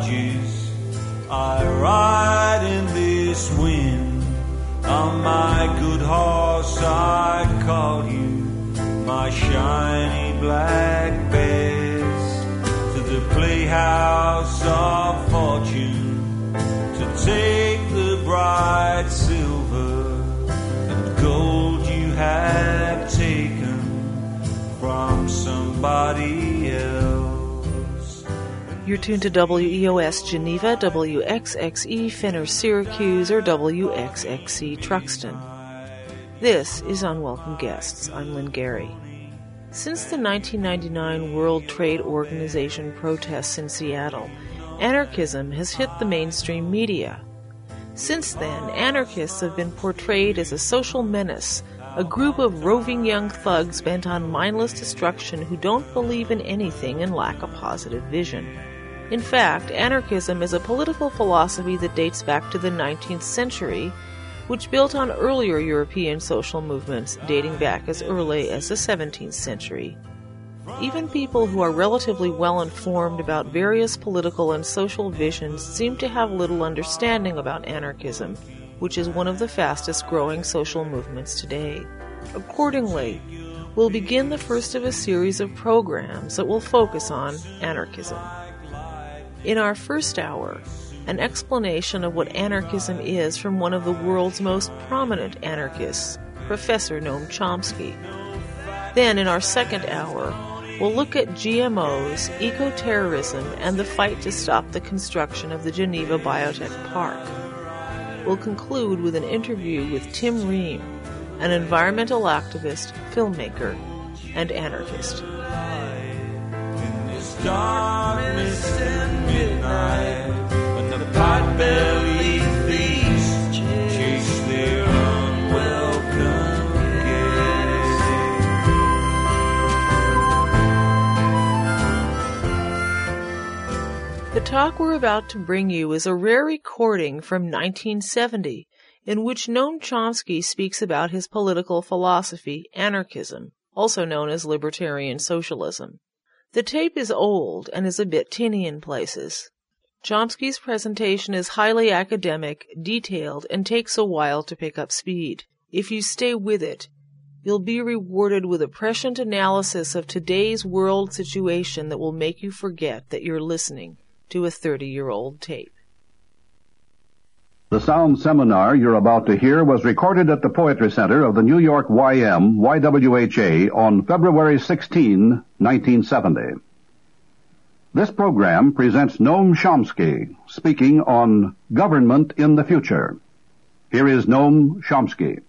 forges. I ride in this wind. On my good horse I call you, my shiny black bears, to the playhouse of fortune, to take the bright silver and gold you have taken from somebody else. You're tuned to WEOS Geneva, WXXE Fenner Syracuse, or WXXC Truxton. This is Unwelcome Guests. I'm Lynn Gary. Since the 1999 World Trade Organization protests in Seattle, anarchism has hit the mainstream media. Since then, anarchists have been portrayed as a social menace, a group of roving young thugs bent on mindless destruction who don't believe in anything and lack a positive vision. In fact, anarchism is a political philosophy that dates back to the 19th century, which built on earlier European social movements dating back as early as the 17th century. Even people who are relatively well informed about various political and social visions seem to have little understanding about anarchism, which is one of the fastest growing social movements today. Accordingly, we'll begin the first of a series of programs that will focus on anarchism. In our first hour, an explanation of what anarchism is from one of the world's most prominent anarchists, Professor Noam Chomsky. Then, in our second hour, we'll look at GMOs, eco-terrorism, and the fight to stop the construction of the Geneva Biotech Park. We'll conclude with an interview with Tim Ream, an environmental activist, filmmaker, and anarchist. In this darkness and midnight, when the pot-bellied thieves chase their unwelcome guests. The talk we're about to bring you is a rare recording from 1970, in which Noam Chomsky speaks about his political philosophy, anarchism, also known as libertarian socialism. The tape is old and is a bit tinny in places. Chomsky's presentation is highly academic, detailed, and takes a while to pick up speed. If you stay with it, you'll be rewarded with a prescient analysis of today's world situation that will make you forget that you're listening to a 30-year-old tape. The sound seminar you're about to hear was recorded at the Poetry Center of the New York YWHA on February 16, 1970. This program presents Noam Chomsky speaking on government in the future. Here is Noam Chomsky.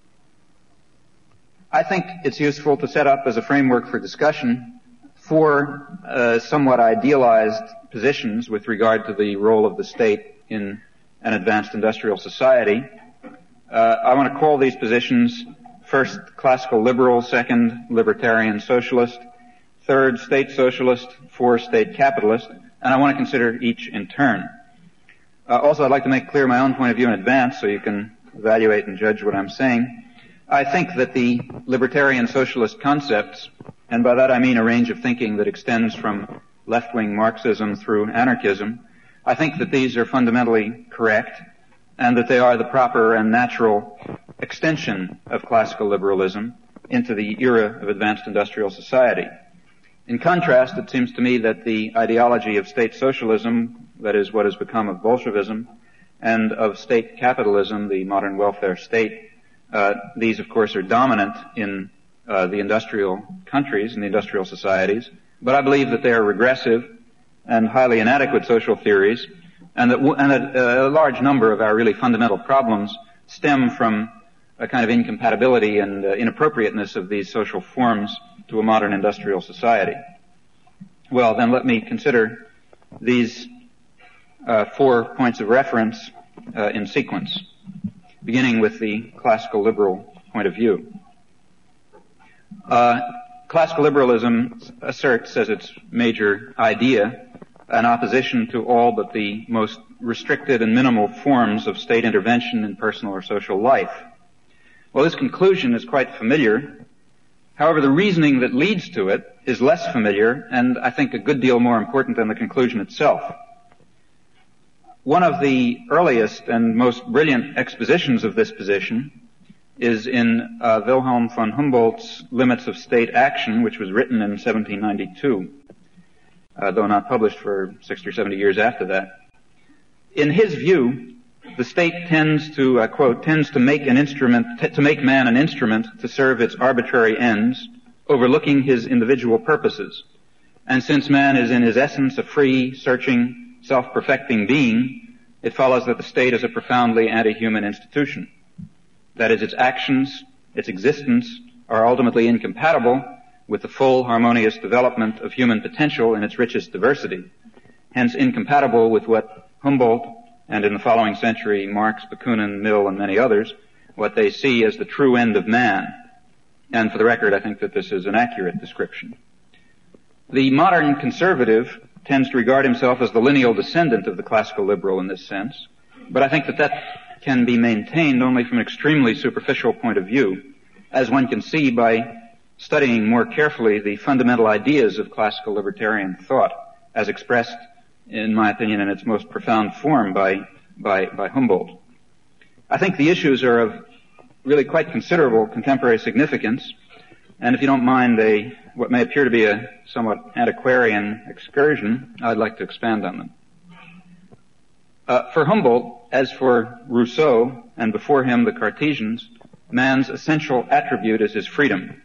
I think it's useful to set up as a framework for discussion four somewhat idealized positions with regard to the role of the state in an advanced industrial society. I want to call these positions first classical liberal, second libertarian socialist, third state socialist, fourth state capitalist, and I want to consider each in turn. Also, I'd like to make clear my own point of view in advance so you can evaluate and judge what I'm saying. I think that the libertarian socialist concepts, and by that I mean a range of thinking that extends from left-wing Marxism through anarchism, I think that these are fundamentally correct and that they are the proper and natural extension of classical liberalism into the era of advanced industrial society. In contrast, it seems to me that the ideology of state socialism, that is what has become of Bolshevism, and of state capitalism, the modern welfare state, these of course are dominant in the industrial countries and the industrial societies, but I believe that they are regressive and highly inadequate social theories, and that a large number of our really fundamental problems stem from a kind of incompatibility and inappropriateness of these social forms to a modern industrial society. Well, then let me consider these 4 points of reference in sequence, beginning with the classical liberal point of view. Classical liberalism asserts as its major idea an opposition to all but the most restricted and minimal forms of state intervention in personal or social life. Well, this conclusion is quite familiar. However, the reasoning that leads to it is less familiar and I think a good deal more important than the conclusion itself. One of the earliest and most brilliant expositions of this position is in Wilhelm von Humboldt's Limits of State Action, which was written in 1792, though not published for 60 or 70 years after that. In his view, the state tends to, quote, tends to make man an instrument to serve its arbitrary ends, overlooking his individual purposes. And since man is in his essence a free, searching, self-perfecting being, it follows that the state is a profoundly anti-human institution. That is, its actions, its existence, are ultimately incompatible with the full harmonious development of human potential in its richest diversity, hence incompatible with what Humboldt, and in the following century Marx, Bakunin, Mill, and many others, what they see as the true end of man. And for the record, I think that this is an accurate description. The modern conservative tends to regard himself as the lineal descendant of the classical liberal in this sense, but I think that can be maintained only from an extremely superficial point of view, as one can see by studying more carefully the fundamental ideas of classical libertarian thought, as expressed, in my opinion, in its most profound form by Humboldt. I think the issues are of really quite considerable contemporary significance, and if you don't mind what may appear to be a somewhat antiquarian excursion, I'd like to expand on them. For Humboldt, as for Rousseau, and before him the Cartesians, man's essential attribute is his freedom.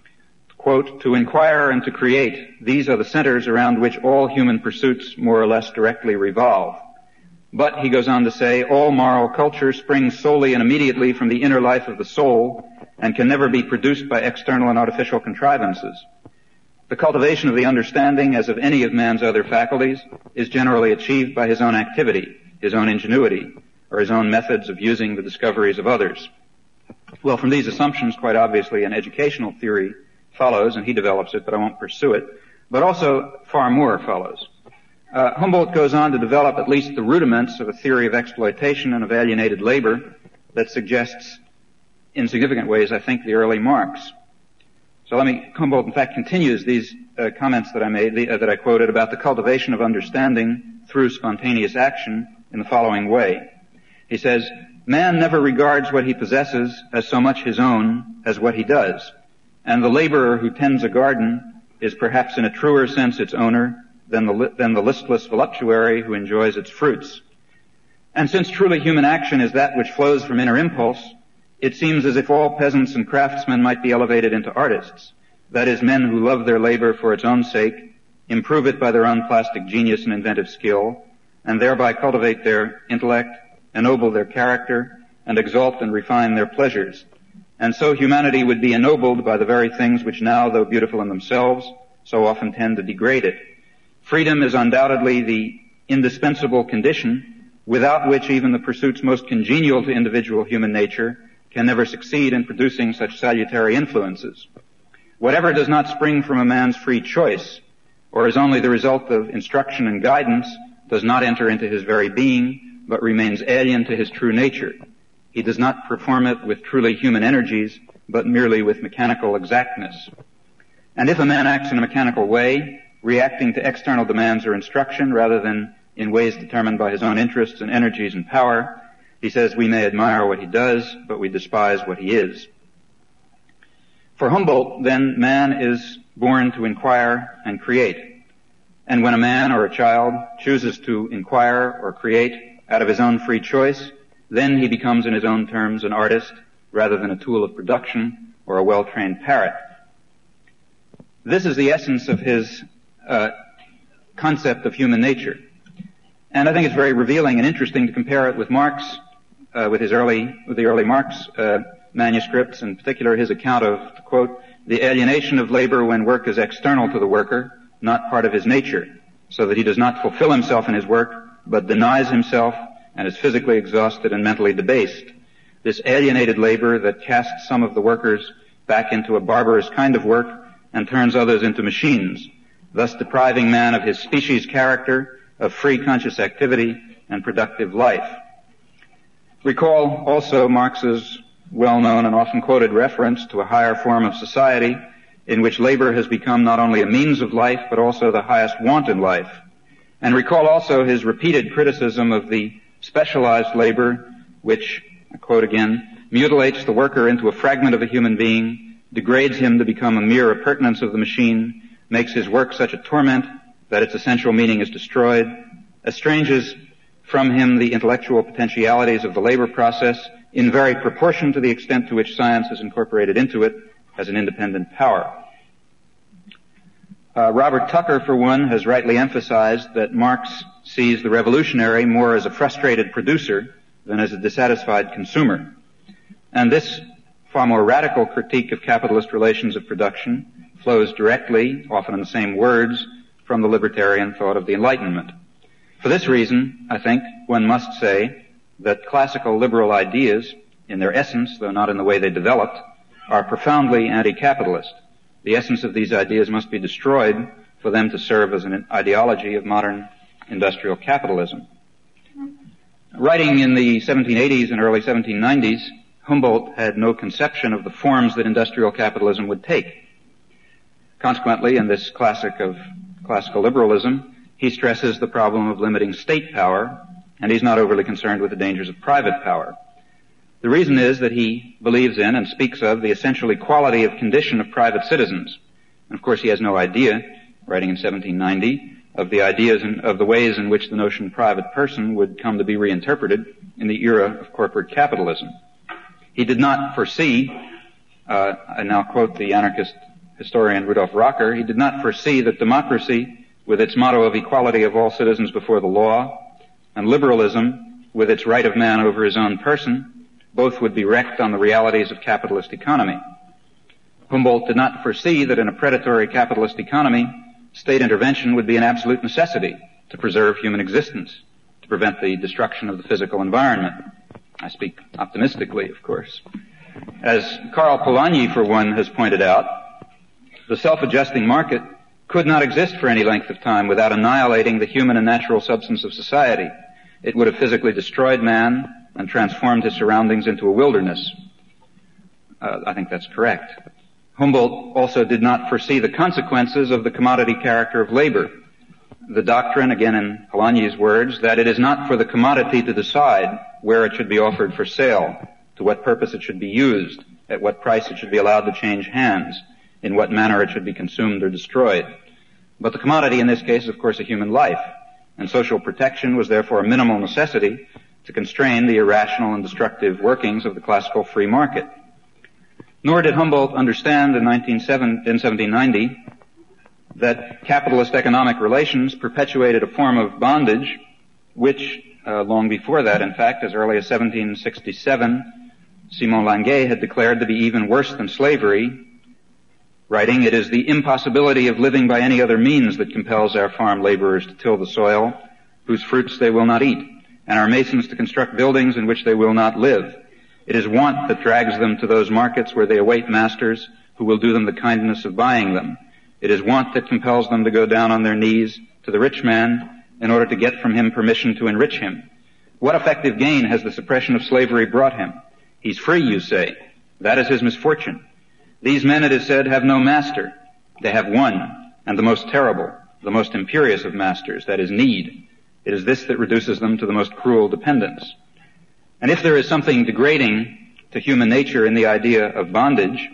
Quote, to inquire and to create, these are the centers around which all human pursuits more or less directly revolve. But, he goes on to say, all moral culture springs solely and immediately from the inner life of the soul and can never be produced by external and artificial contrivances. The cultivation of the understanding, as of any of man's other faculties, is generally achieved by his own activity, his own ingenuity, or his own methods of using the discoveries of others. Well, from these assumptions, quite obviously, an educational theory follows, and he develops it, but I won't pursue it. But also, far more follows. Humboldt goes on to develop at least the rudiments of a theory of exploitation and of alienated labor that suggests, in significant ways, I think, the early Marx. So Humboldt, in fact, continues these comments that I made, that I quoted about the cultivation of understanding through spontaneous action in the following way. He says, man never regards what he possesses as so much his own as what he does, and the laborer who tends a garden is perhaps in a truer sense its owner than the listless voluptuary who enjoys its fruits. And since truly human action is that which flows from inner impulse, it seems as if all peasants and craftsmen might be elevated into artists, that is, men who love their labor for its own sake, improve it by their own plastic genius and inventive skill, and thereby cultivate their intellect, ennoble their character, and exalt and refine their pleasures. And so humanity would be ennobled by the very things which now, though beautiful in themselves, so often tend to degrade it. Freedom is undoubtedly the indispensable condition without which even the pursuits most congenial to individual human nature can never succeed in producing such salutary influences. Whatever does not spring from a man's free choice, or is only the result of instruction and guidance, does not enter into his very being, but remains alien to his true nature. He does not perform it with truly human energies, but merely with mechanical exactness. And if a man acts in a mechanical way, reacting to external demands or instruction rather than in ways determined by his own interests and energies and power, he says we may admire what he does, but we despise what he is. For Humboldt, then, man is born to inquire and create. And when a man or a child chooses to inquire or create out of his own free choice, then he becomes in his own terms an artist rather than a tool of production or a well-trained parrot. This is the essence of his concept of human nature. And I think it's very revealing and interesting to compare it with Marx, with the early Marx manuscripts, in particular his account of, quote, the alienation of labor when work is external to the worker, not part of his nature, so that he does not fulfill himself in his work, but denies himself and is physically exhausted and mentally debased. This alienated labor that casts some of the workers back into a barbarous kind of work and turns others into machines, thus depriving man of his species character, of free conscious activity and productive life. Recall also Marx's well-known and often quoted reference to a higher form of society in which labor has become not only a means of life but also the highest want in life. And recall also his repeated criticism of the specialized labor, which, I quote again, mutilates the worker into a fragment of a human being, degrades him to become a mere appurtenance of the machine, makes his work such a torment that its essential meaning is destroyed, estranges from him the intellectual potentialities of the labor process in very proportion to the extent to which science is incorporated into it as an independent power. Robert Tucker, for one, has rightly emphasized that Marx sees the revolutionary more as a frustrated producer than as a dissatisfied consumer. And this far more radical critique of capitalist relations of production flows directly, often in the same words, from the libertarian thought of the Enlightenment. For this reason, I think one must say that classical liberal ideas, in their essence, though not in the way they developed, are profoundly anti-capitalist. The essence of these ideas must be destroyed for them to serve as an ideology of modern industrial capitalism. Writing in the 1780s and early 1790s, Humboldt had no conception of the forms that industrial capitalism would take. Consequently, in this classic of classical liberalism, he stresses the problem of limiting state power, and he's not overly concerned with the dangers of private power. The reason is that he believes in and speaks of the essential equality of condition of private citizens. And of course he has no idea, writing in 1790, of the ideas and of the ways in which the notion private person would come to be reinterpreted in the era of corporate capitalism. He did not foresee, I now quote the anarchist historian Rudolf Rocker, he did not foresee that democracy, with its motto of equality of all citizens before the law, and liberalism, with its right of man over his own person, both would be wrecked on the realities of capitalist economy. Humboldt did not foresee that in a predatory capitalist economy, state intervention would be an absolute necessity to preserve human existence, to prevent the destruction of the physical environment. I speak optimistically, of course. As Karl Polanyi, for one, has pointed out, the self-adjusting market could not exist for any length of time without annihilating the human and natural substance of society. It would have physically destroyed man and transformed his surroundings into a wilderness. I think that's correct. Humboldt also did not foresee the consequences of the commodity character of labor. The doctrine, again in Polanyi's words, that it is not for the commodity to decide where it should be offered for sale, to what purpose it should be used, at what price it should be allowed to change hands, in what manner it should be consumed or destroyed. But the commodity in this case is, of course, a human life, and social protection was therefore a minimal necessity to constrain the irrational and destructive workings of the classical free market. Nor did Humboldt understand in 1790 that capitalist economic relations perpetuated a form of bondage which, long before that, in fact, as early as 1767, Simon Languet had declared to be even worse than slavery, writing, "It is the impossibility of living by any other means that compels our farm laborers to till the soil, whose fruits they will not eat, and our masons to construct buildings in which they will not live. It is want that drags them to those markets where they await masters who will do them the kindness of buying them. It is want that compels them to go down on their knees to the rich man in order to get from him permission to enrich him. What effective gain has the suppression of slavery brought him? He's free, you say. That is his misfortune. These men, it is said, have no master. They have one, and the most terrible, the most imperious of masters, that is need. It is this that reduces them to the most cruel dependence." And if there is something degrading to human nature in the idea of bondage,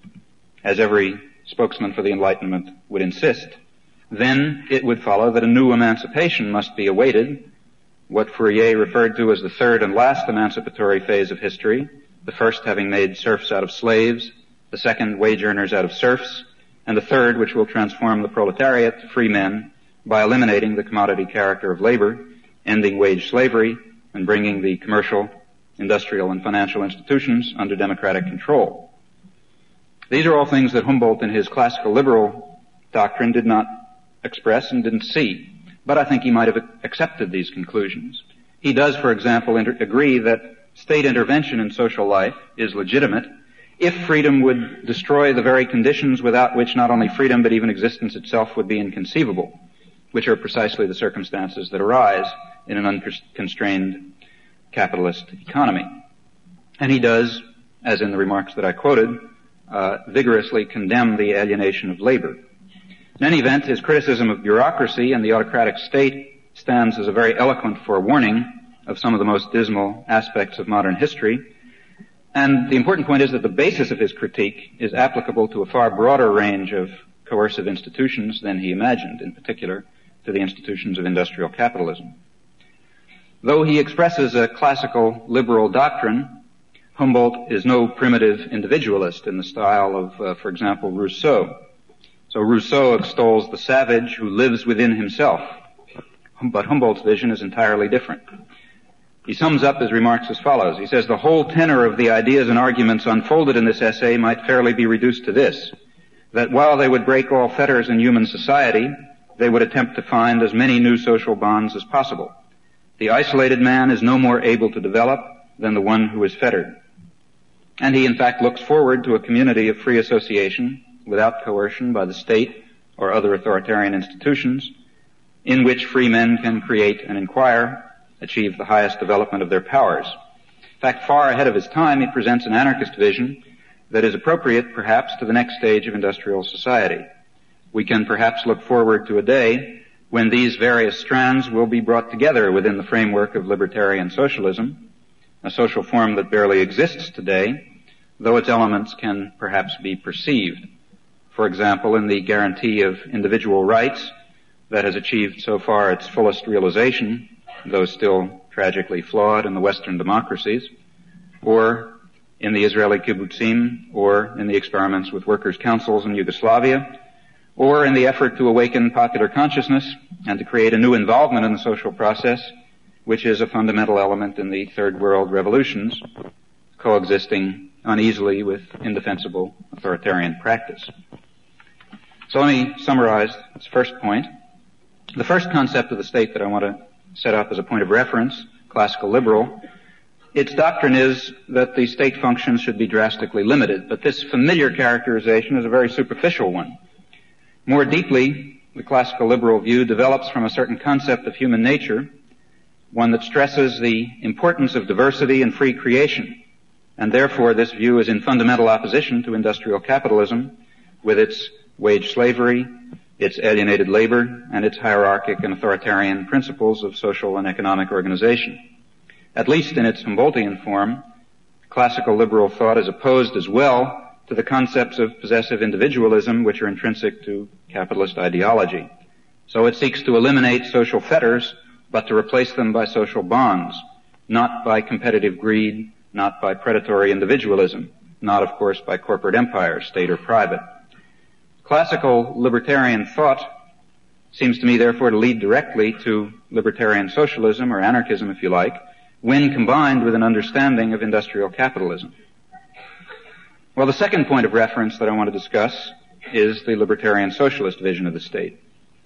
as every spokesman for the Enlightenment would insist, then it would follow that a new emancipation must be awaited, what Fourier referred to as the third and last emancipatory phase of history, the first having made serfs out of slaves, the second wage earners out of serfs, and the third which will transform the proletariat to free men by eliminating the commodity character of labor, ending wage slavery, and bringing the commercial, industrial, and financial institutions under democratic control. These are all things that Humboldt in his classical liberal doctrine did not express and didn't see, but I think he might have accepted these conclusions. He does, for example, agree that state intervention in social life is legitimate if freedom would destroy the very conditions without which not only freedom but even existence itself would be inconceivable, which are precisely the circumstances that arise in an unconstrained capitalist economy. And he does, as in the remarks that I quoted, vigorously condemn the alienation of labor. In any event, his criticism of bureaucracy and the autocratic state stands as a very eloquent forewarning of some of the most dismal aspects of modern history. And the important point is that the basis of his critique is applicable to a far broader range of coercive institutions than he imagined, in particular to the institutions of industrial capitalism. Though he expresses a classical liberal doctrine, Humboldt is no primitive individualist in the style of, for example, Rousseau. So Rousseau extols the savage who lives within himself, but Humboldt's vision is entirely different. He sums up his remarks as follows. He says, the whole tenor of the ideas and arguments unfolded in this essay might fairly be reduced to this, that while they would break all fetters in human society, they would attempt to find as many new social bonds as possible. The isolated man is no more able to develop than the one who is fettered. And he in fact looks forward to a community of free association without coercion by the state or other authoritarian institutions, in which free men can create and inquire, achieve the highest development of their powers. In fact, far ahead of his time, he presents an anarchist vision that is appropriate perhaps to the next stage of industrial society. We can perhaps look forward to a day when these various strands will be brought together within the framework of libertarian socialism, a social form that barely exists today, though its elements can perhaps be perceived. For example, in the guarantee of individual rights that has achieved so far its fullest realization, though still tragically flawed in the Western democracies, or in the Israeli kibbutzim, or in the experiments with workers' councils in Yugoslavia, or in the effort to awaken popular consciousness and to create a new involvement in the social process, which is a fundamental element in the third world revolutions, coexisting uneasily with indefensible authoritarian practice. So let me summarize this first point. The first concept of the state that I want to set up as a point of reference, classical liberal, its doctrine is that the state functions should be drastically limited, but this familiar characterization is a very superficial one. More deeply, the classical liberal view develops from a certain concept of human nature, one that stresses the importance of diversity and free creation, and therefore this view is in fundamental opposition to industrial capitalism with its wage slavery, its alienated labor, and its hierarchic and authoritarian principles of social and economic organization. At least in its Humboldtian form, classical liberal thought is opposed as well to the concepts of possessive individualism which are intrinsic to capitalist ideology. So it seeks to eliminate social fetters, but to replace them by social bonds, not by competitive greed, not by predatory individualism, not, of course, by corporate empire, state or private. Classical libertarian thought seems to me, therefore, to lead directly to libertarian socialism, or anarchism, if you like, when combined with an understanding of industrial capitalism. Well, the second point of reference that I want to discuss is the libertarian socialist vision of the state.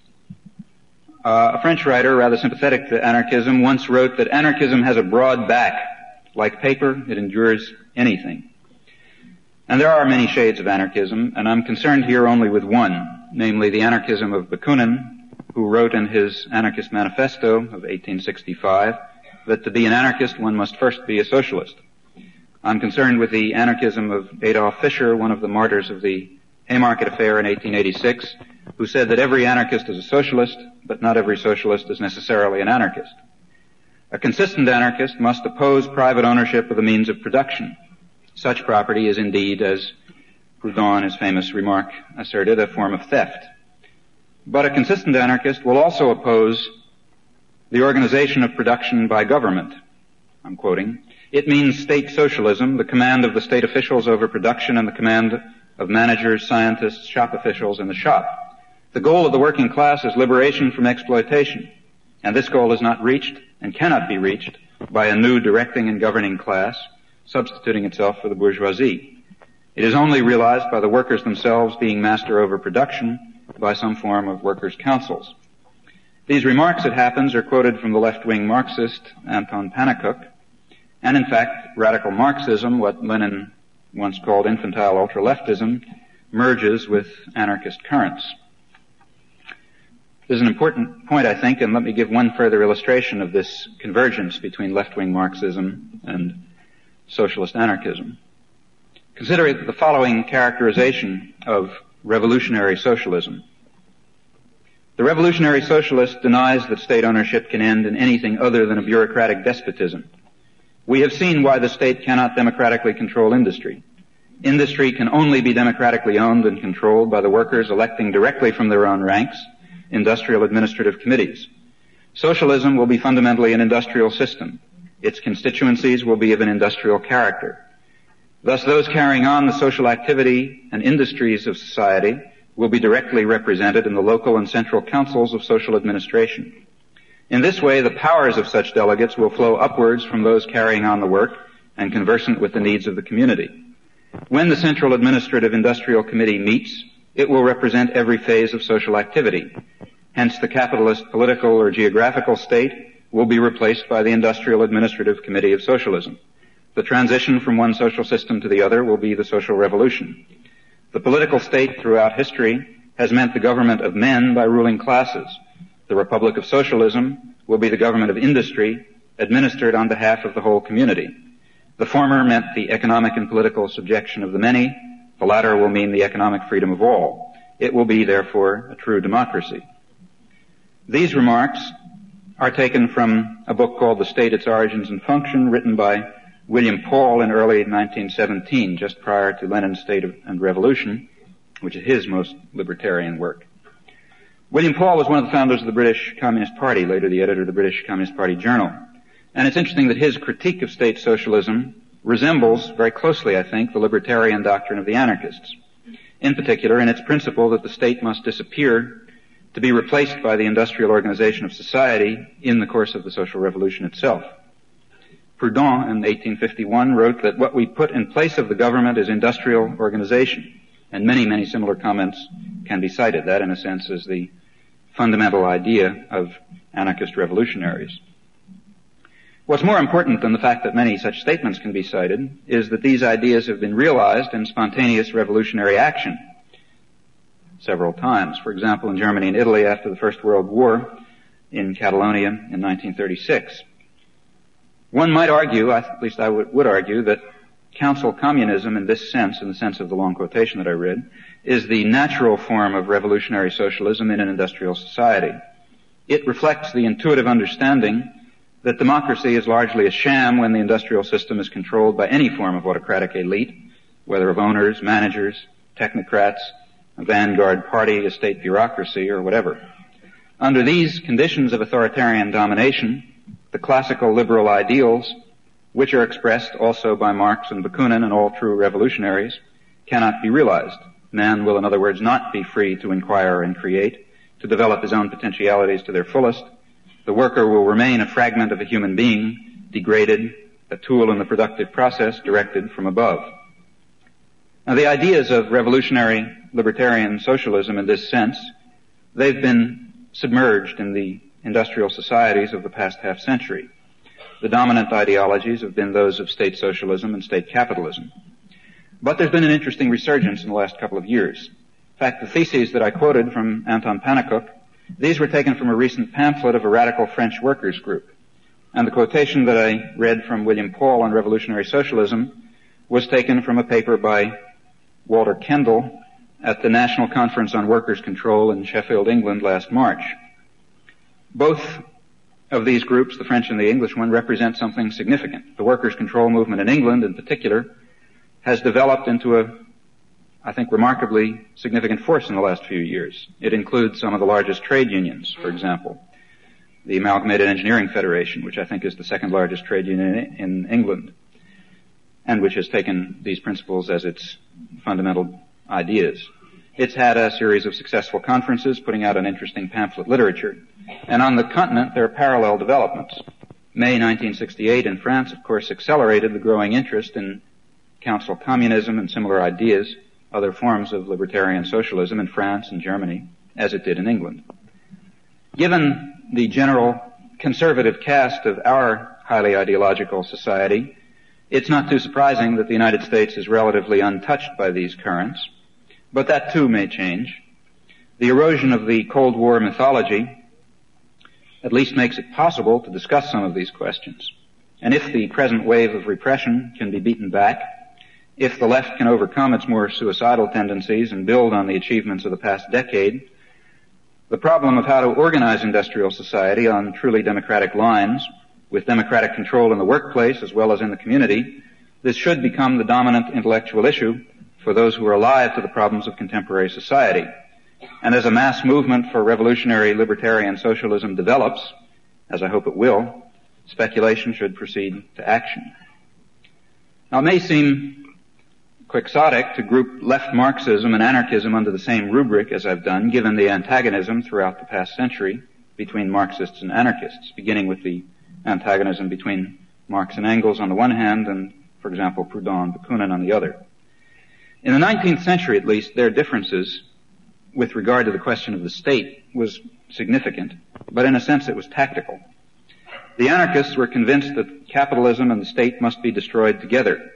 A French writer, rather sympathetic to anarchism, once wrote that anarchism has a broad back. Like paper, it endures anything. And there are many shades of anarchism, and I'm concerned here only with one, namely the anarchism of Bakunin, who wrote in his Anarchist Manifesto of 1865 that to be an anarchist one must first be a socialist. I'm concerned with the anarchism of Adolf Fischer, one of the martyrs of the Haymarket Affair in 1886, who said that every anarchist is a socialist, but not every socialist is necessarily an anarchist. A consistent anarchist must oppose private ownership of the means of production. Such property is indeed, as Proudhon in his famous remark asserted, a form of theft. But a consistent anarchist will also oppose the organization of production by government. I'm quoting. It means state socialism, the command of the state officials over production and the command of managers, scientists, shop officials in the shop. The goal of the working class is liberation from exploitation, and this goal is not reached and cannot be reached by a new directing and governing class substituting itself for the bourgeoisie. It is only realized by the workers themselves being master over production by some form of workers' councils. These remarks, it happens, are quoted from the left-wing Marxist Anton Pannekoek, and in fact, radical Marxism, what Lenin once called infantile ultra-leftism, merges with anarchist currents. This is an important point, I think, and let me give one further illustration of this convergence between left-wing Marxism and socialist anarchism. Consider the following characterization of revolutionary socialism. The revolutionary socialist denies that state ownership can end in anything other than a bureaucratic despotism. We have seen why the state cannot democratically control industry. Industry can only be democratically owned and controlled by the workers electing directly from their own ranks industrial administrative committees. Socialism will be fundamentally an industrial system. Its constituencies will be of an industrial character. Thus, those carrying on the social activity and industries of society will be directly represented in the local and central councils of social administration. In this way, the powers of such delegates will flow upwards from those carrying on the work and conversant with the needs of the community. When the Central Administrative Industrial Committee meets, it will represent every phase of social activity. Hence, the capitalist political or geographical state will be replaced by the Industrial Administrative Committee of Socialism. The transition from one social system to the other will be the social revolution. The political state throughout history has meant the government of men by ruling classes. The Republic of Socialism will be the government of industry, administered on behalf of the whole community. The former meant the economic and political subjection of the many. The latter will mean the economic freedom of all. It will be, therefore, a true democracy. These remarks are taken from a book called The State, Its Origins and Function, written by William Paul in early 1917, just prior to Lenin's State and Revolution, which is his most libertarian work. William Paul was one of the founders of the British Communist Party, later the editor of the British Communist Party Journal. And it's interesting that his critique of state socialism resembles very closely, I think, the libertarian doctrine of the anarchists. In particular, in its principle that the state must disappear to be replaced by the industrial organization of society in the course of the social revolution itself. Proudhon in 1851 wrote that what we put in place of the government is industrial organization, and many, many similar comments can be cited. That, in a sense, is the fundamental idea of anarchist revolutionaries. What's more important than the fact that many such statements can be cited is that these ideas have been realized in spontaneous revolutionary action several times. For example, in Germany and Italy after the First World War, in Catalonia in 1936. One might argue, at least I would argue, that council communism in this sense, in the sense of the long quotation that I read, is the natural form of revolutionary socialism in an industrial society. It reflects the intuitive understanding that democracy is largely a sham when the industrial system is controlled by any form of autocratic elite, whether of owners, managers, technocrats, a vanguard party, a state bureaucracy, or whatever. Under these conditions of authoritarian domination, the classical liberal ideals, which are expressed also by Marx and Bakunin and all true revolutionaries, cannot be realized. Man will, in other words, not be free to inquire and create, to develop his own potentialities to their fullest. The worker will remain a fragment of a human being, degraded, a tool in the productive process directed from above. Now, the ideas of revolutionary libertarian socialism in this sense, they've been submerged in the industrial societies of the past half century. The dominant ideologies have been those of state socialism and state capitalism. But there's been an interesting resurgence in the last couple of years. In fact, the theses that I quoted from Anton Pannekoek, these were taken from a recent pamphlet of a radical French workers group. And the quotation that I read from William Paul on revolutionary socialism was taken from a paper by Walter Kendall at the National Conference on Workers' Control in Sheffield, England last March. Both of these groups, the French and the English one, represent something significant. The workers' control movement in England, in particular, has developed into a, I think, remarkably significant force in the last few years. It includes some of the largest trade unions, for example, the Amalgamated Engineering Federation, which I think is the second largest trade union in England, and which has taken these principles as its fundamental ideas. It's had a series of successful conferences, putting out an interesting pamphlet literature. And on the continent, there are parallel developments. May 1968 in France, of course, accelerated the growing interest in council communism and similar ideas, other forms of libertarian socialism in France and Germany, as it did in England. Given the general conservative cast of our highly ideological society, it's not too surprising that the United States is relatively untouched by these currents, but that too may change. The erosion of the Cold War mythology at least makes it possible to discuss some of these questions. And if the present wave of repression can be beaten back, if the left can overcome its more suicidal tendencies and build on the achievements of the past decade, The problem of how to organize industrial society on truly democratic lines, with democratic control in the workplace as well as in the community, this should become the dominant intellectual issue for those who are alive to the problems of contemporary society. And as a mass movement for revolutionary libertarian socialism develops, as I hope it will, speculation should proceed to action. Now, it may seem quixotic to group left Marxism and anarchism under the same rubric as I've done, given the antagonism throughout the past century between Marxists and anarchists, beginning with the antagonism between Marx and Engels on the one hand and, for example, Proudhon and Bakunin on the other. In the 19th century, at least, their differences with regard to the question of the state was significant, but in a sense it was tactical. The anarchists were convinced that capitalism and the state must be destroyed together.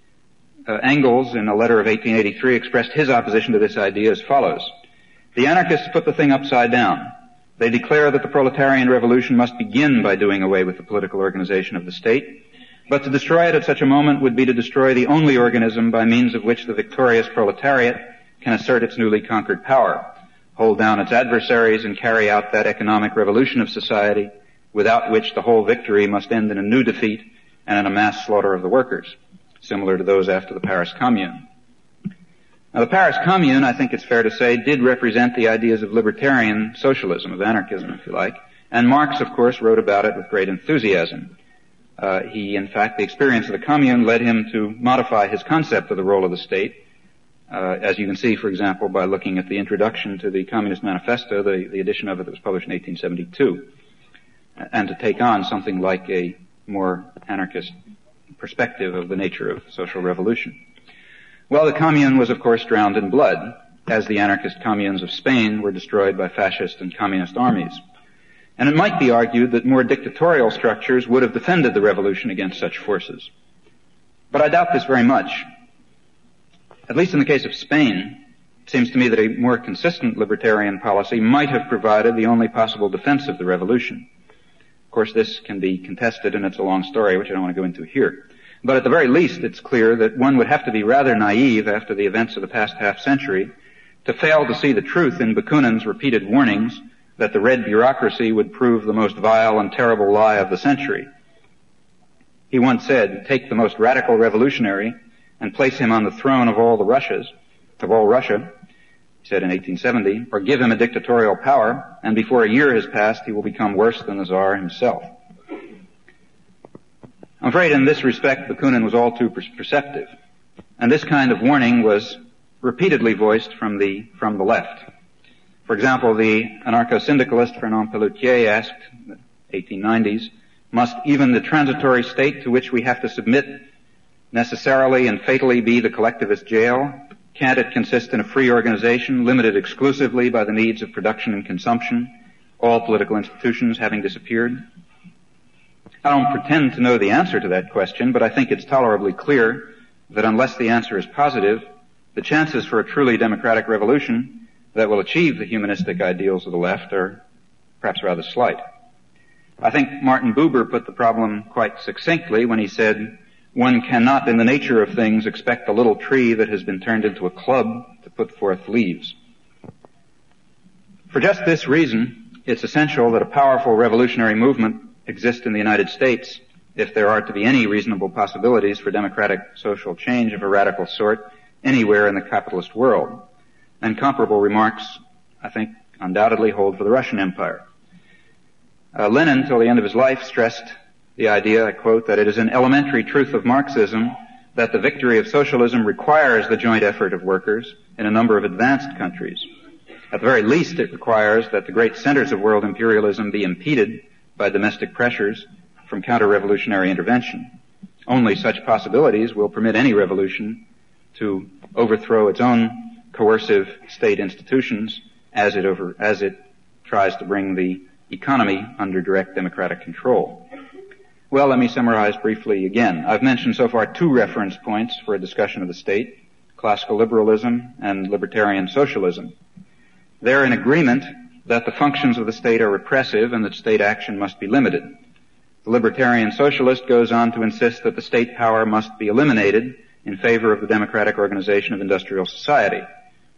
Engels, in a letter of 1883, expressed his opposition to this idea as follows. The anarchists put the thing upside down. They declare that the proletarian revolution must begin by doing away with the political organization of the state, but to destroy it at such a moment would be to destroy the only organism by means of which the victorious proletariat can assert its newly conquered power, hold down its adversaries, and carry out that economic revolution of society without which the whole victory must end in a new defeat and in a mass slaughter of the workers, similar to those after the Paris Commune. Now, the Paris Commune, I think it's fair to say, did represent the ideas of libertarian socialism, of anarchism, if you like, and Marx, of course, wrote about it with great enthusiasm. In fact, the experience of the Commune led him to modify his concept of the role of the state, as you can see, for example, by looking at the introduction to the Communist Manifesto, the edition of it that was published in 1872, and to take on something like a more anarchist perspective of the nature of social revolution. Well, the Commune was, of course, drowned in blood, as the anarchist communes of Spain were destroyed by fascist and communist armies. And it might be argued that more dictatorial structures would have defended the revolution against such forces. But I doubt this very much. At least in the case of Spain, it seems to me that a more consistent libertarian policy might have provided the only possible defense of the revolution. Of course, this can be contested, and it's a long story, which I don't want to go into here. But at the very least, it's clear that one would have to be rather naive after the events of the past half-century to fail to see the truth in Bakunin's repeated warnings that the red bureaucracy would prove the most vile and terrible lie of the century. He once said, take the most radical revolutionary and place him on the throne of all Russia, he said in 1870, or give him a dictatorial power, and before a year has passed, he will become worse than the Tsar himself. I'm afraid in this respect, Bakunin was all too perceptive, and this kind of warning was repeatedly voiced from the left. For example, the anarcho-syndicalist Fernand Pelloutier asked, in the 1890s, must even the transitory state to which we have to submit necessarily and fatally be the collectivist jail? Can't it consist in a free organization limited exclusively by the needs of production and consumption, all political institutions having disappeared? I don't pretend to know the answer to that question, but I think it's tolerably clear that unless the answer is positive, the chances for a truly democratic revolution that will achieve the humanistic ideals of the left are perhaps rather slight. I think Martin Buber put the problem quite succinctly when he said, one cannot in the nature of things expect a little tree that has been turned into a club to put forth leaves. For just this reason, it's essential that a powerful revolutionary movement exist in the United States if there are to be any reasonable possibilities for democratic social change of a radical sort anywhere in the capitalist world. And comparable remarks, I think, undoubtedly hold for the Russian Empire. Lenin, till the end of his life, stressed the idea, I quote, that it is an elementary truth of Marxism that the victory of socialism requires the joint effort of workers in a number of advanced countries. At the very least, it requires that the great centers of world imperialism be impeded by domestic pressures from counter-revolutionary intervention. Only such possibilities will permit any revolution to overthrow its own coercive state institutions as it tries to bring the economy under direct democratic control. Well, let me summarize briefly again. I've mentioned so far two reference points for a discussion of the state, classical liberalism and libertarian socialism. They're in agreement that the functions of the state are repressive and that state action must be limited. The libertarian socialist goes on to insist that the state power must be eliminated in favor of the democratic organization of industrial society.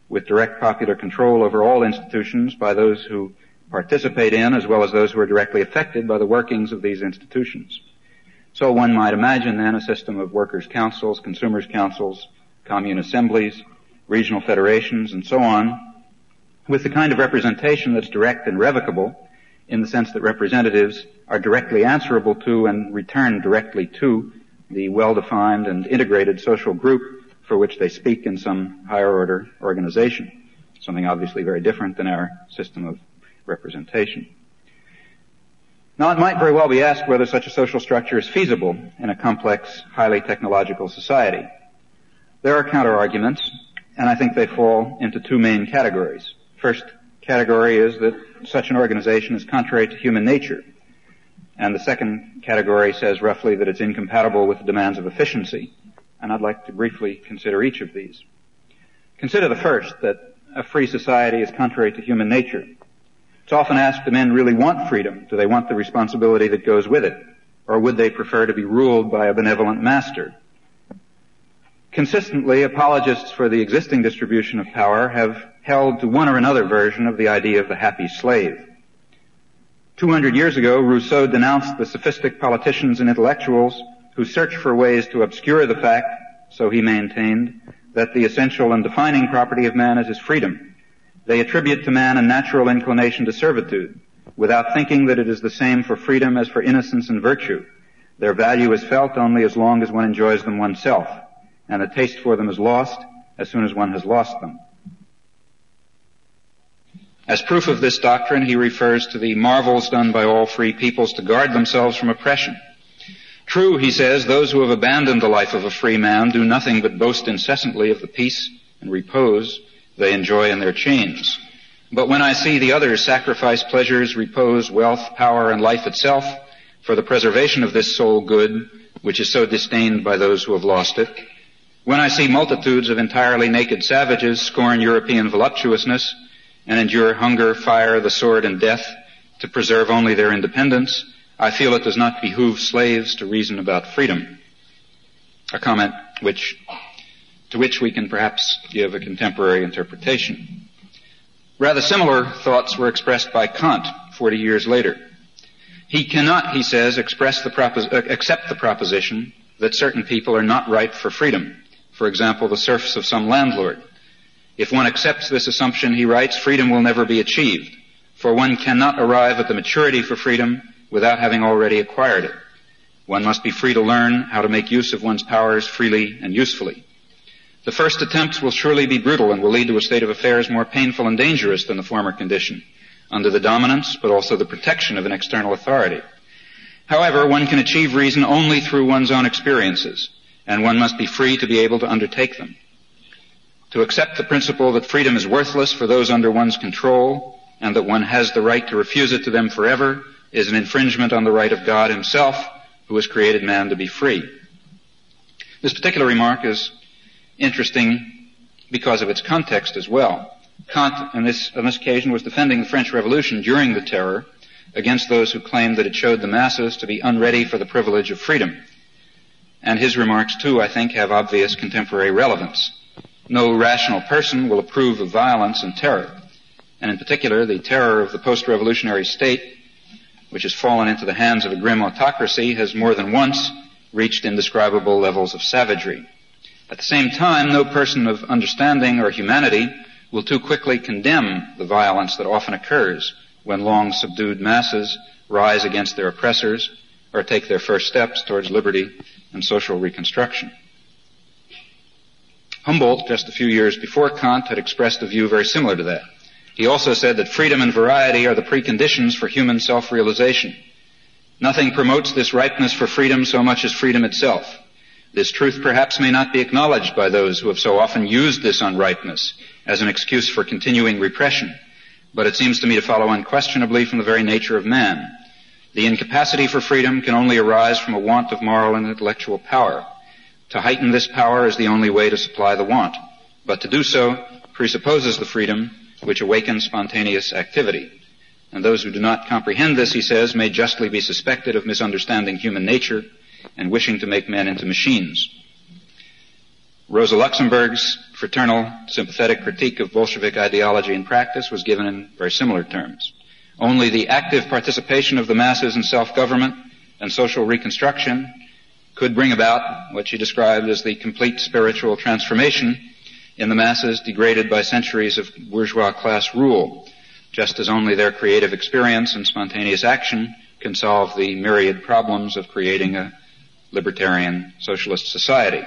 with direct popular control over all institutions by those who participate in as well as those who are directly affected by the workings of these institutions. So one might imagine then a system of workers' councils, consumers' councils, commune assemblies, regional federations, and so on, with the kind of representation that's direct and revocable in the sense that representatives are directly answerable to and return directly to the well-defined and integrated social group for which they speak in some higher order organization, something obviously very different than our system of representation. Now, it might very well be asked whether such a social structure is feasible in a complex, highly technological society. There are counter-arguments, and I think they fall into two main categories. First category is that such an organization is contrary to human nature, and the second category says roughly that it's incompatible with the demands of efficiency, and I'd like to briefly consider each of these. Consider the first, that a free society is contrary to human nature. It's often asked, do men really want freedom? Do they want the responsibility that goes with it? Or would they prefer to be ruled by a benevolent master? Consistently, apologists for the existing distribution of power have held to one or another version of the idea of the happy slave. 200 years ago, Rousseau denounced the sophistic politicians and intellectuals who search for ways to obscure the fact, so he maintained, that the essential and defining property of man is his freedom. They attribute to man a natural inclination to servitude, without thinking that it is the same for freedom as for innocence and virtue. Their value is felt only as long as one enjoys them oneself, and the taste for them is lost as soon as one has lost them. As proof of this doctrine, he refers to the marvels done by all free peoples to guard themselves from oppression. True, he says, those who have abandoned the life of a free man do nothing but boast incessantly of the peace and repose they enjoy in their chains. But when I see the others sacrifice pleasures, repose, wealth, power, and life itself for the preservation of this sole good, which is so disdained by those who have lost it, when I see multitudes of entirely naked savages scorn European voluptuousness and endure hunger, fire, the sword, and death to preserve only their independence, I feel it does not behoove slaves to reason about freedom. A comment to which we can perhaps give a contemporary interpretation. Rather similar thoughts were expressed by Kant 40 years later. He cannot, he says, accept the proposition that certain people are not ripe for freedom. For example, the serfs of some landlord. If one accepts this assumption, he writes, freedom will never be achieved, for one cannot arrive at the maturity for freedom without having already acquired it. One must be free to learn how to make use of one's powers freely and usefully. The first attempts will surely be brutal and will lead to a state of affairs more painful and dangerous than the former condition, under the dominance but also the protection of an external authority. However, one can achieve reason only through one's own experiences, and one must be free to be able to undertake them. To accept the principle that freedom is worthless for those under one's control, and that one has the right to refuse it to them forever, is an infringement on the right of God himself, who has created man to be free. This particular remark is interesting because of its context as well. Kant, on this occasion, was defending the French Revolution during the Terror against those who claimed that it showed the masses to be unready for the privilege of freedom. And his remarks, too, I think, have obvious contemporary relevance. No rational person will approve of violence and terror, and in particular the terror of the post-revolutionary state, which has fallen into the hands of a grim autocracy, has more than once reached indescribable levels of savagery. At the same time, no person of understanding or humanity will too quickly condemn the violence that often occurs when long subdued masses rise against their oppressors or take their first steps towards liberty and social reconstruction. Humboldt, just a few years before Kant, had expressed a view very similar to that. He also said that freedom and variety are the preconditions for human self-realization. Nothing promotes this ripeness for freedom so much as freedom itself. This truth perhaps may not be acknowledged by those who have so often used this unripeness as an excuse for continuing repression, but it seems to me to follow unquestionably from the very nature of man. The incapacity for freedom can only arise from a want of moral and intellectual power. To heighten this power is the only way to supply the want, but to do so presupposes the freedom which awakens spontaneous activity. And those who do not comprehend this, he says, may justly be suspected of misunderstanding human nature and wishing to make men into machines. Rosa Luxemburg's fraternal, sympathetic critique of Bolshevik ideology and practice was given in very similar terms. Only the active participation of the masses in self-government and social reconstruction could bring about what she described as the complete spiritual transformation in the masses degraded by centuries of bourgeois class rule, just as only their creative experience and spontaneous action can solve the myriad problems of creating a libertarian socialist society.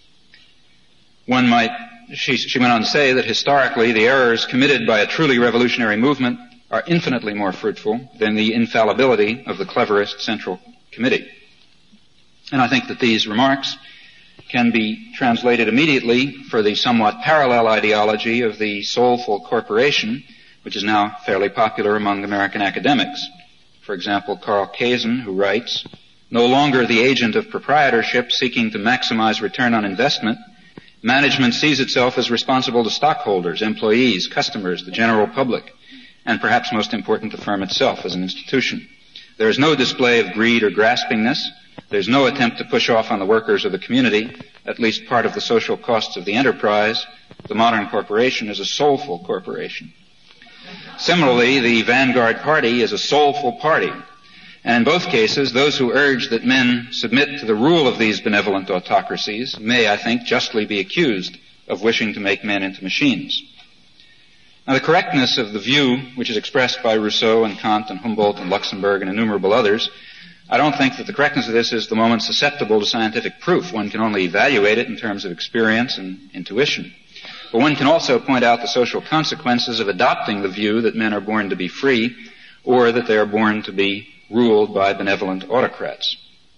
She went on to say that historically the errors committed by a truly revolutionary movement are infinitely more fruitful than the infallibility of the cleverest Central Committee. And I think that these remarks can be translated immediately for the somewhat parallel ideology of the soulful corporation, which is now fairly popular among American academics. For example, Carl Kazin, who writes, "No longer the agent of proprietorship seeking to maximize return on investment, management sees itself as responsible to stockholders, employees, customers, the general public, and perhaps most important, the firm itself as an institution. There is no display of greed or graspingness. There's no attempt to push off on the workers or the community at least part of the social costs of the enterprise. The modern corporation is a soulful corporation. Similarly, the vanguard party is a soulful party. And in both cases, those who urge that men submit to the rule of these benevolent autocracies may, I think, justly be accused of wishing to make men into machines." Now, the correctness of the view, which is expressed by Rousseau and Kant and Humboldt and Luxemburg and innumerable others, I don't think that the correctness of this is the moment susceptible to scientific proof. One can only evaluate it in terms of experience and intuition. But one can also point out the social consequences of adopting the view that men are born to be free or that they are born to be ruled by benevolent autocrats.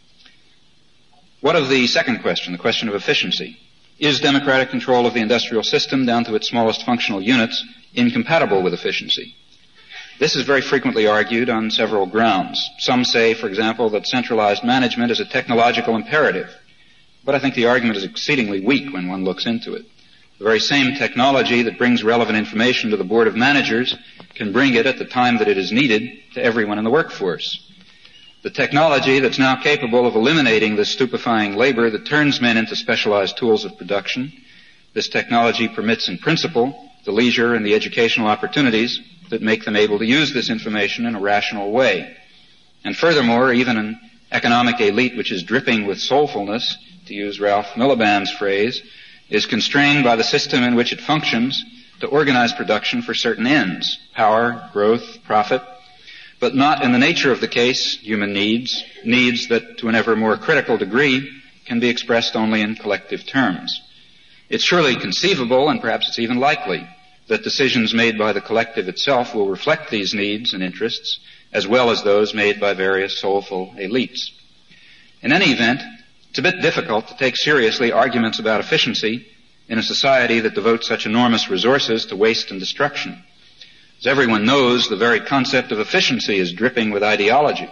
What of the second question, the question of efficiency? Is democratic control of the industrial system down to its smallest functional units incompatible with efficiency? This is very frequently argued on several grounds. Some say, for example, that centralized management is a technological imperative. But I think the argument is exceedingly weak when one looks into it. The very same technology that brings relevant information to the board of managers can bring it at the time that it is needed to everyone in the workforce. The technology that's now capable of eliminating the stupefying labor that turns men into specialized tools of production, this technology permits in principle the leisure and the educational opportunities that make them able to use this information in a rational way. And furthermore, even an economic elite which is dripping with soulfulness, to use Ralph Miliband's phrase, is constrained by the system in which it functions to organize production for certain ends, power, growth, profit, but not in the nature of the case human needs that to an ever more critical degree can be expressed only in collective terms. It's surely conceivable, and perhaps it's even likely, that decisions made by the collective itself will reflect these needs and interests, as well as those made by various soulful elites. In any event, it's a bit difficult to take seriously arguments about efficiency in a society that devotes such enormous resources to waste and destruction. As everyone knows, the very concept of efficiency is dripping with ideology.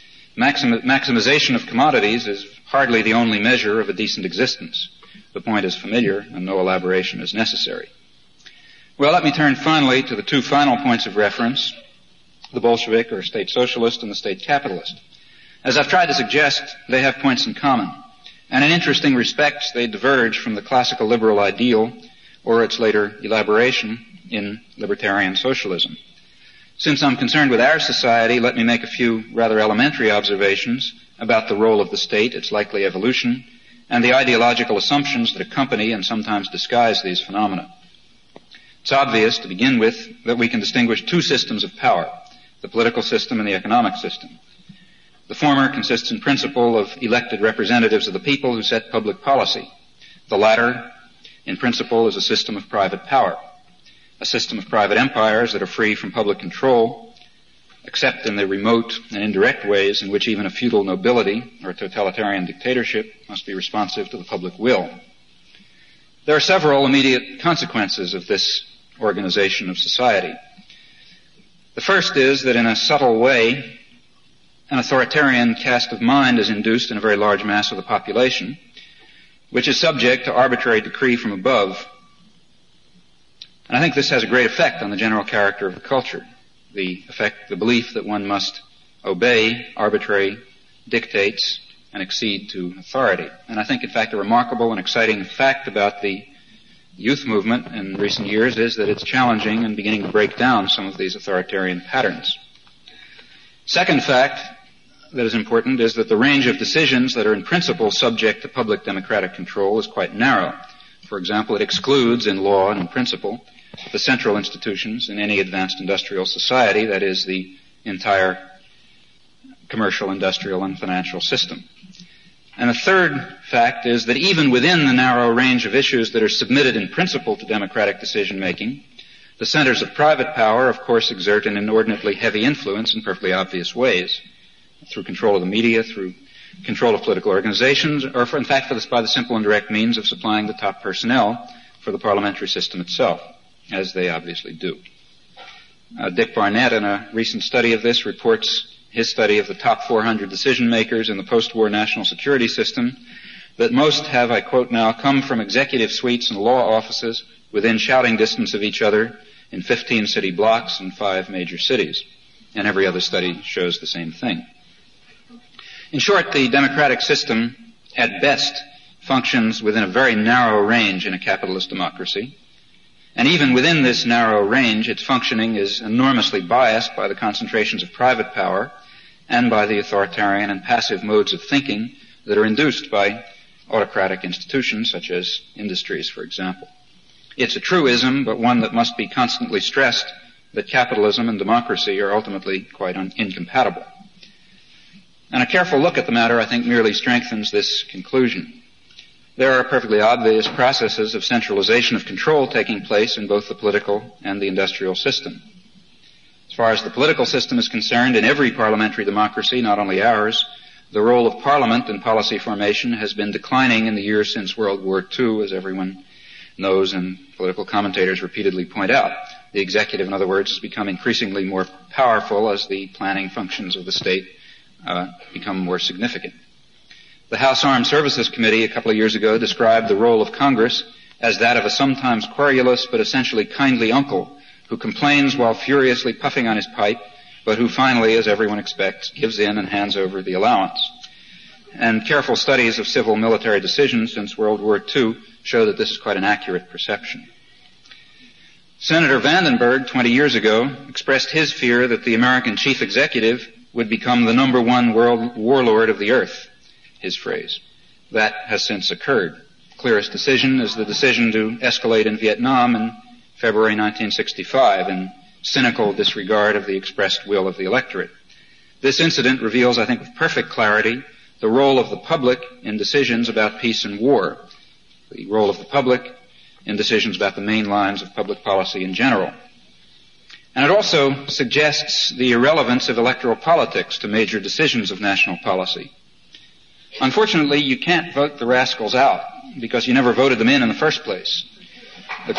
Maximization of commodities is hardly the only measure of a decent existence. The point is familiar, and no elaboration is necessary. Well, let me turn finally to the two final points of reference, the Bolshevik or state socialist and the state capitalist. As I've tried to suggest, they have points in common. And in interesting respects, they diverge from the classical liberal ideal or its later elaboration in libertarian socialism. Since I'm concerned with our society, let me make a few rather elementary observations about the role of the state, its likely evolution, and the ideological assumptions that accompany and sometimes disguise these phenomena. It's obvious, to begin with, that we can distinguish two systems of power, the political system and the economic system. The former consists in principle of elected representatives of the people who set public policy. The latter, in principle, is a system of private power, a system of private empires that are free from public control, except in the remote and indirect ways in which even a feudal nobility or a totalitarian dictatorship must be responsive to the public will. There are several immediate consequences of this organization of society. The first is that in a subtle way, an authoritarian cast of mind is induced in a very large mass of the population, which is subject to arbitrary decree from above. And I think this has a great effect on the general character of the culture. The belief that one must obey arbitrary dictates and accede to authority. And I think, in fact, a remarkable and exciting fact about the youth movement in recent years is that it's challenging and beginning to break down some of these authoritarian patterns. Second fact that is important is that the range of decisions that are in principle subject to public democratic control is quite narrow. For example, it excludes in law and in principle the central institutions in any advanced industrial society, that is, the entire commercial, industrial, and financial system. And a third fact is that even within the narrow range of issues that are submitted in principle to democratic decision-making, the centers of private power, of course, exert an inordinately heavy influence in perfectly obvious ways, through control of the media, through control of political organizations, or by the simple and direct means of supplying the top personnel for the parliamentary system itself, as they obviously do. Dick Barnett, in a recent study of this, reports his study of the top 400 decision makers in the post-war national security system, that most have, I quote now, come from executive suites and law offices within shouting distance of each other in 15 city blocks in 5 major cities. And every other study shows the same thing. In short, the democratic system, at best, functions within a very narrow range in a capitalist democracy. And even within this narrow range, its functioning is enormously biased by the concentrations of private power and by the authoritarian and passive modes of thinking that are induced by autocratic institutions such as industries, for example. It's a truism, but one that must be constantly stressed, that capitalism and democracy are ultimately quite incompatible. And a careful look at the matter, I think, merely strengthens this conclusion. There are perfectly obvious processes of centralization of control taking place in both the political and the industrial system. As far as the political system is concerned, in every parliamentary democracy, not only ours, the role of Parliament in policy formation has been declining in the years since World War II, as everyone knows and political commentators repeatedly point out. The executive, in other words, has become increasingly more powerful as the planning functions of the state become more significant. The House Armed Services Committee a couple of years ago described the role of Congress as that of a sometimes querulous but essentially kindly uncle who complains while furiously puffing on his pipe, but who finally, as everyone expects, gives in and hands over the allowance. And careful studies of civil military decisions since World War II show that this is quite an accurate perception. Senator Vandenberg, 20 years ago, expressed his fear that the American chief executive would become the number one world warlord of the earth, his phrase. That has since occurred. The clearest decision is the decision to escalate in Vietnam in February 1965 in cynical disregard of the expressed will of the electorate. This incident reveals, I think, with perfect clarity the role of the public in decisions about peace and war, the role of the public in decisions about the main lines of public policy in general. And it also suggests the irrelevance of electoral politics to major decisions of national policy. Unfortunately, you can't vote the rascals out because you never voted them in the first place. The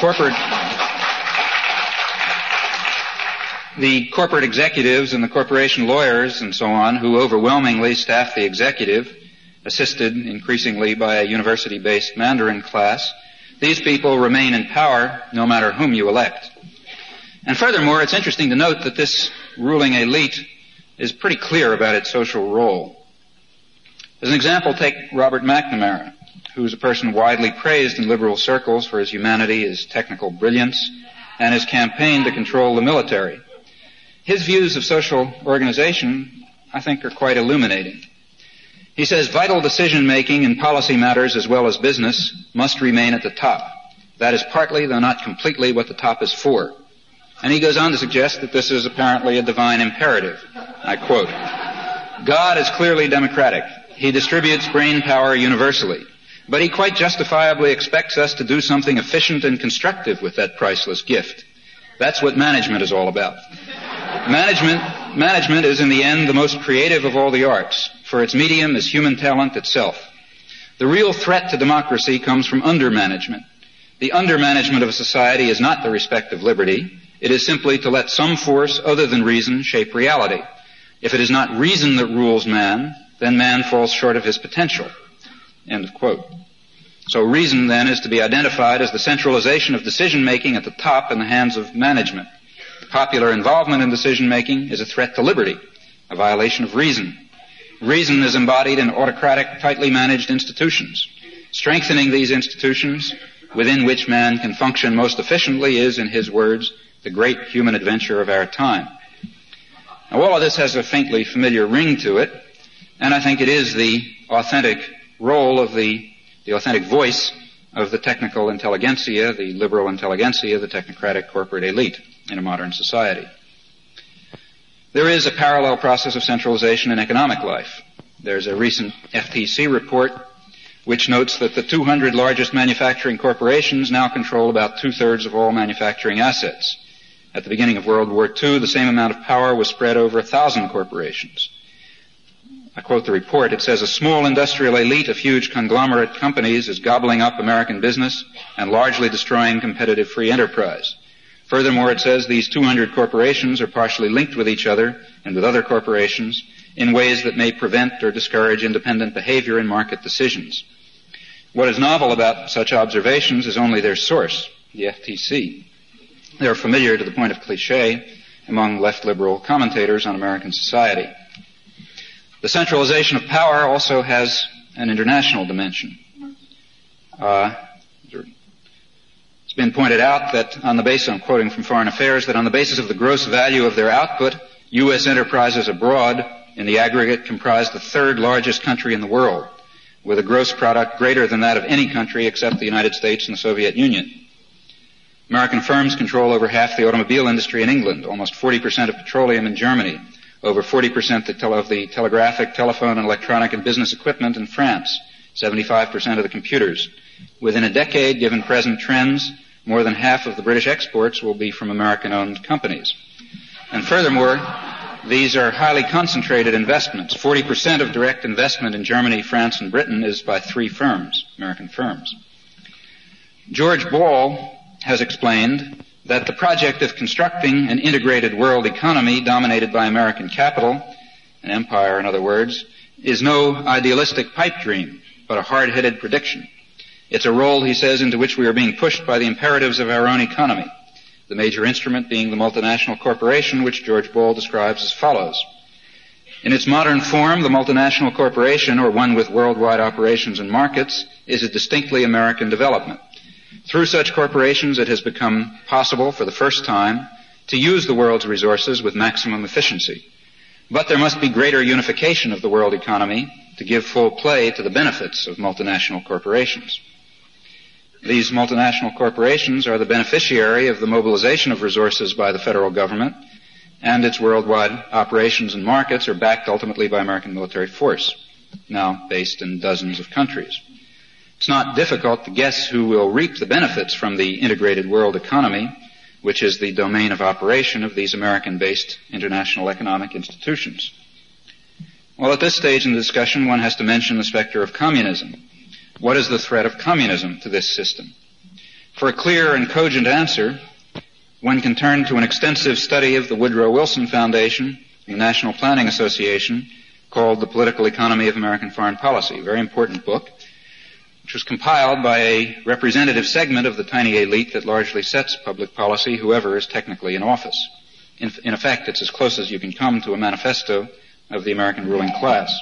corporate executives and the corporation lawyers and so on who overwhelmingly staff the executive, assisted increasingly by a university-based Mandarin class, these people remain in power no matter whom you elect. And furthermore, it's interesting to note that this ruling elite is pretty clear about its social role. As an example, take Robert McNamara, who is a person widely praised in liberal circles for his humanity, his technical brilliance, and his campaign to control the military. His views of social organization, I think, are quite illuminating. He says vital decision-making in policy matters as well as business must remain at the top. That is partly, though not completely, what the top is for. And he goes on to suggest that this is apparently a divine imperative. I quote, God is clearly democratic. He distributes brain power universally. But he quite justifiably expects us to do something efficient and constructive with that priceless gift. That's what management is all about. Management is in the end the most creative of all the arts, for its medium is human talent itself. The real threat to democracy comes from undermanagement. The undermanagement of a society is not the respect of liberty. It is simply to let some force other than reason shape reality. If it is not reason that rules man, then man falls short of his potential. End of quote. So reason then is to be identified as the centralization of decision-making at the top in the hands of management. Popular involvement in decision-making is a threat to liberty, a violation of reason. Reason is embodied in autocratic, tightly managed institutions. Strengthening these institutions within which man can function most efficiently is, in his words, the great human adventure of our time. Now, all of this has a faintly familiar ring to it, and I think it is the authentic role of the authentic voice of the technical intelligentsia, the liberal intelligentsia, the technocratic corporate elite in a modern society. There is a parallel process of centralization in economic life. There's a recent FTC report which notes that the 200 largest manufacturing corporations now control about two-thirds of all manufacturing assets. At the beginning of World War II, the same amount of power was spread over 1,000 corporations. I quote the report. It says, a small industrial elite of huge conglomerate companies is gobbling up American business and largely destroying competitive free enterprise. Furthermore, it says these 200 corporations are partially linked with each other and with other corporations in ways that may prevent or discourage independent behavior in market decisions. What is novel about such observations is only their source, the FTC. They are familiar to the point of cliché among left liberal commentators on American society. The centralization of power also has an international dimension. It's been pointed out that on the basis, I'm quoting from Foreign Affairs, that on the basis of the gross value of their output, U.S. enterprises abroad in the aggregate comprise the third largest country in the world, with a gross product greater than that of any country except the United States and the Soviet Union. American firms control over half the automobile industry in England, almost 40% of petroleum in Germany, over 40% of the telegraphic, telephone, and electronic and business equipment in France, 75% of the computers. Within a decade, given present trends, more than half of the British exports will be from American-owned companies. And furthermore, these are highly concentrated investments. 40% of direct investment in Germany, France, and Britain is by 3 firms, American firms. George Ball has explained that the project of constructing an integrated world economy dominated by American capital, an empire in other words, is no idealistic pipe dream, but a hard-headed prediction. It's a role, he says, into which we are being pushed by the imperatives of our own economy, the major instrument being the multinational corporation, which George Ball describes as follows. In its modern form, the multinational corporation, or one with worldwide operations and markets, is a distinctly American development. Through such corporations, it has become possible for the first time to use the world's resources with maximum efficiency. But there must be greater unification of the world economy to give full play to the benefits of multinational corporations. These multinational corporations are the beneficiary of the mobilization of resources by the federal government, and its worldwide operations and markets are backed ultimately by American military force, now based in dozens of countries. It's not difficult to guess who will reap the benefits from the integrated world economy, which is the domain of operation of these American-based international economic institutions. Well, at this stage in the discussion, one has to mention the specter of communism. What is the threat of communism to this system? For a clear and cogent answer, one can turn to an extensive study of the Woodrow Wilson Foundation, the National Planning Association, called The Political Economy of American Foreign Policy, a very important book, which was compiled by a representative segment of the tiny elite that largely sets public policy, whoever is technically in office. In effect, it's as close as you can come to a manifesto of the American ruling class.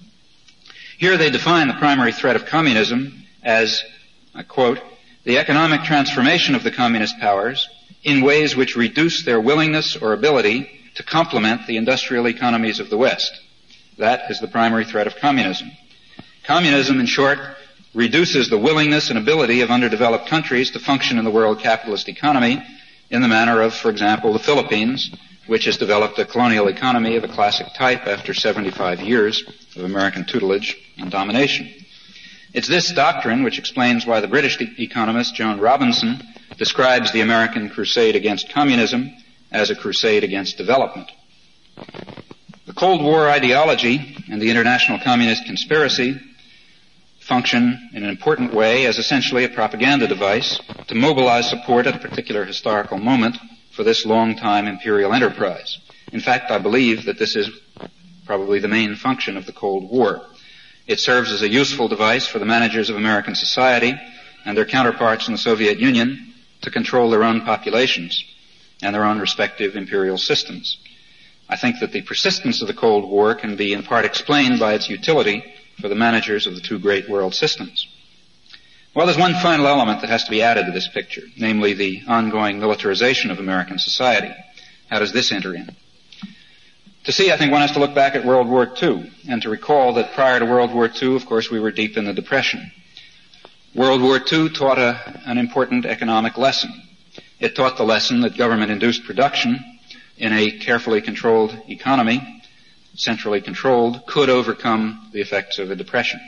Here they define the primary threat of communism as, I quote, the economic transformation of the communist powers in ways which reduce their willingness or ability to complement the industrial economies of the West. That is the primary threat of communism. Communism, in short, reduces the willingness and ability of underdeveloped countries to function in the world capitalist economy in the manner of, for example, the Philippines, which has developed a colonial economy of a classic type after 75 years of American tutelage and domination. It's this doctrine which explains why the British economist Joan Robinson describes the American crusade against communism as a crusade against development. The Cold War ideology and the international communist conspiracy function in an important way as essentially a propaganda device to mobilize support at a particular historical moment for this long-time imperial enterprise. In fact, I believe that this is probably the main function of the Cold War. It serves as a useful device for the managers of American society and their counterparts in the Soviet Union to control their own populations and their own respective imperial systems. I think that the persistence of the Cold War can be in part explained by its utility for the managers of the two great world systems. Well, there's one final element that has to be added to this picture, namely the ongoing militarization of American society. How does this enter in? To see, I think one has to look back at World War II and to recall that prior to World War II, of course, we were deep in the Depression. World War II taught an important economic lesson. It taught the lesson that government-induced production in a carefully controlled economy, centrally controlled, could overcome the effects of a depression.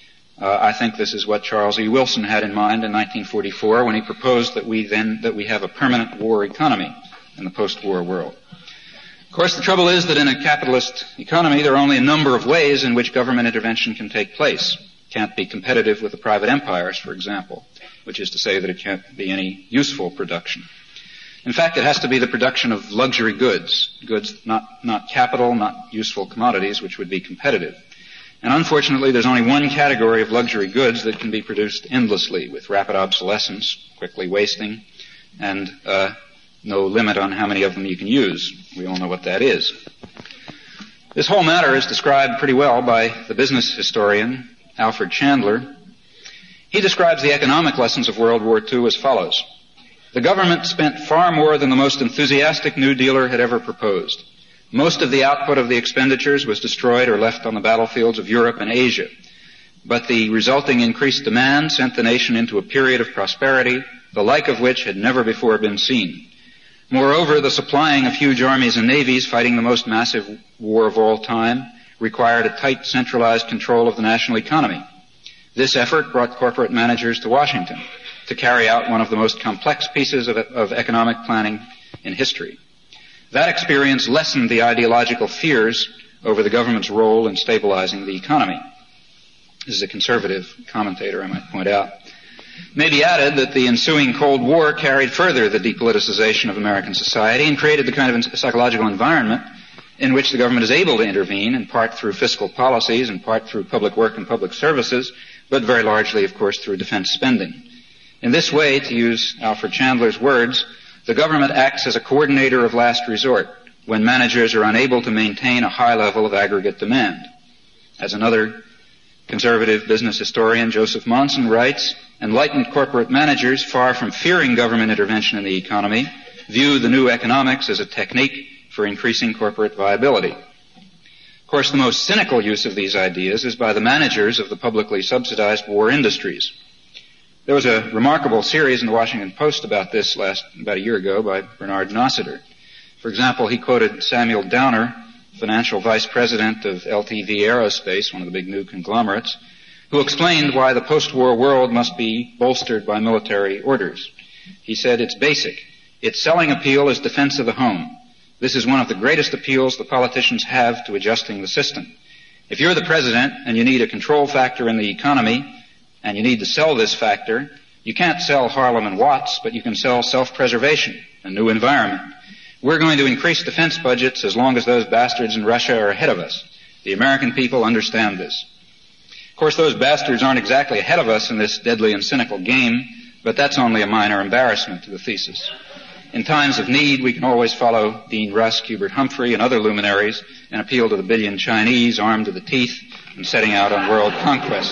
I think this is what Charles E. Wilson had in mind in 1944 when he proposed that we have a permanent war economy in the post-war world. Of course, the trouble is that in a capitalist economy, there are only a number of ways in which government intervention can take place. It can't be competitive with the private empires, for example, which is to say that it can't be any useful production. In fact, it has to be the production of luxury goods, not capital, not useful commodities, which would be competitive. And unfortunately, there's only one category of luxury goods that can be produced endlessly with rapid obsolescence, quickly wasting, and no limit on how many of them you can use. We all know what that is. This whole matter is described pretty well by the business historian Alfred Chandler. He describes the economic lessons of World War II as follows. The government spent far more than the most enthusiastic New Dealer had ever proposed. Most of the output of the expenditures was destroyed or left on the battlefields of Europe and Asia. But the resulting increased demand sent the nation into a period of prosperity, the like of which had never before been seen. Moreover, the supplying of huge armies and navies fighting the most massive war of all time required a tight centralized control of the national economy. This effort brought corporate managers to Washington to carry out one of the most complex pieces of economic planning in history. That experience lessened the ideological fears over the government's role in stabilizing the economy. This is a conservative commentator, I might point out. It may be added that the ensuing Cold War carried further the depoliticization of American society and created the kind of psychological environment in which the government is able to intervene, in part through fiscal policies, in part through public work and public services, but very largely, of course, through defense spending. In this way, to use Alfred Chandler's words, the government acts as a coordinator of last resort when managers are unable to maintain a high level of aggregate demand. As another conservative business historian, Joseph Monson, writes, enlightened corporate managers, far from fearing government intervention in the economy, view the new economics as a technique for increasing corporate viability. Of course, the most cynical use of these ideas is by the managers of the publicly subsidized war industries. There was a remarkable series in the Washington Post about this about a year ago by Bernard Nossiter. For example, he quoted Samuel Downer, financial vice president of LTV Aerospace, one of the big new conglomerates, who explained why the post-war world must be bolstered by military orders. He said, it's basic. Its selling appeal is defense of the home. This is one of the greatest appeals the politicians have to adjusting the system. If you're the president and you need a control factor in the economy, and you need to sell this factor, you can't sell Harlem and Watts, but you can sell self-preservation, a new environment. We're going to increase defense budgets as long as those bastards in Russia are ahead of us. The American people understand this. Of course, those bastards aren't exactly ahead of us in this deadly and cynical game, but that's only a minor embarrassment to the thesis. In times of need, we can always follow Dean Rusk, Hubert Humphrey, and other luminaries and appeal to the billion Chinese armed to the teeth and setting out on world conquest.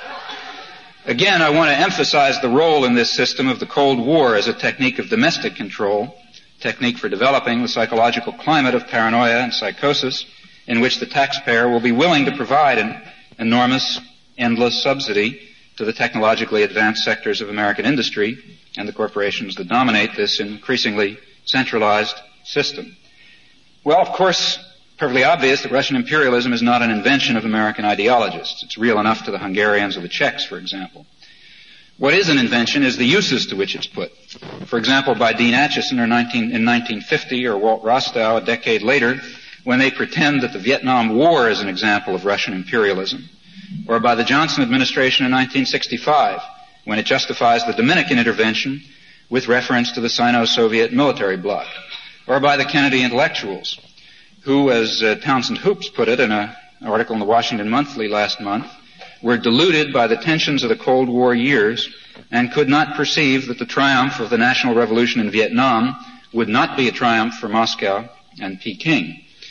Again, I want to emphasize the role in this system of the Cold War as a technique of domestic control, technique for developing the psychological climate of paranoia and psychosis in which the taxpayer will be willing to provide an enormous, endless subsidy to the technologically advanced sectors of American industry and the corporations that dominate this increasingly centralized system. Well, of course, perfectly obvious that Russian imperialism is not an invention of American ideologists. It's real enough to the Hungarians or the Czechs, for example. What is an invention is the uses to which it's put. For example, by Dean Acheson in 1950 or Walt Rostow a decade later, when they pretend that the Vietnam War is an example of Russian imperialism. Or by the Johnson administration in 1965, when it justifies the Dominican intervention with reference to the Sino-Soviet military bloc. Or by the Kennedy intellectuals, who, as Townsend Hoops put it in an article in the Washington Monthly last month, were deluded by the tensions of the Cold War years and could not perceive that the triumph of the national revolution in Vietnam would not be a triumph for Moscow and Peking.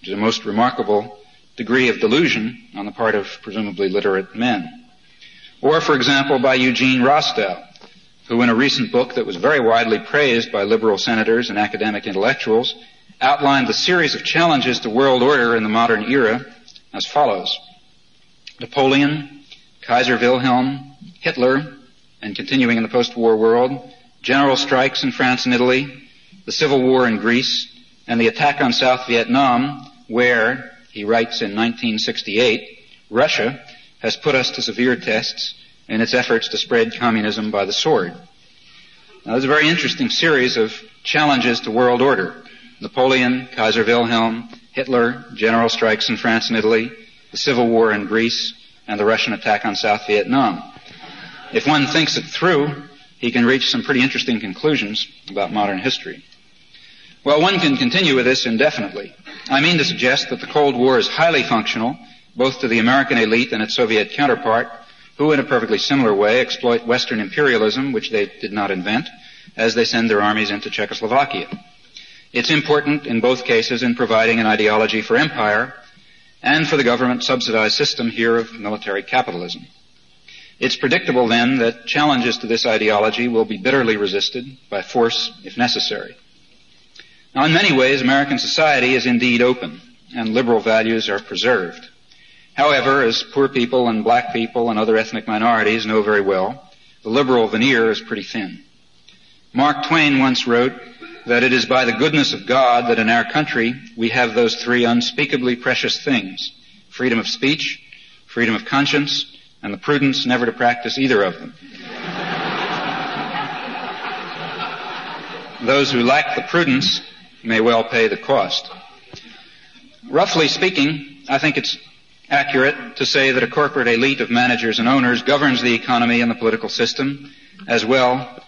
which is a most remarkable degree of delusion on the part of presumably literate men. Or, for example, by Eugene Rostow, who in a recent book that was very widely praised by liberal senators and academic intellectuals outlined the series of challenges to world order in the modern era as follows: Napoleon, Kaiser Wilhelm, Hitler, and continuing in the post-war world, general strikes in France and Italy, the Civil War in Greece, and the attack on South Vietnam, where, he writes in 1968, Russia has put us to severe tests in its efforts to spread communism by the sword. Now, there's a very interesting series of challenges to world order. Napoleon, Kaiser Wilhelm, Hitler, general strikes in France and Italy, the Civil War in Greece, and the Russian attack on South Vietnam. If one thinks it through, he can reach some pretty interesting conclusions about modern history. Well, one can continue with this indefinitely. I mean to suggest that the Cold War is highly functional, both to the American elite and its Soviet counterpart, who in a perfectly similar way exploit Western imperialism, which they did not invent, as they send their armies into Czechoslovakia. It's important in both cases in providing an ideology for empire and for the government-subsidized system here of military capitalism. It's predictable, then, that challenges to this ideology will be bitterly resisted by force if necessary. Now, in many ways, American society is indeed open, and liberal values are preserved. However, as poor people and black people and other ethnic minorities know very well, the liberal veneer is pretty thin. Mark Twain once wrote that it is by the goodness of God that in our country we have those three unspeakably precious things: freedom of speech, freedom of conscience, and the prudence never to practice either of them. Those who lack the prudence may well pay the cost. Roughly speaking, I think it's accurate to say that a corporate elite of managers and owners governs the economy and the political system as well,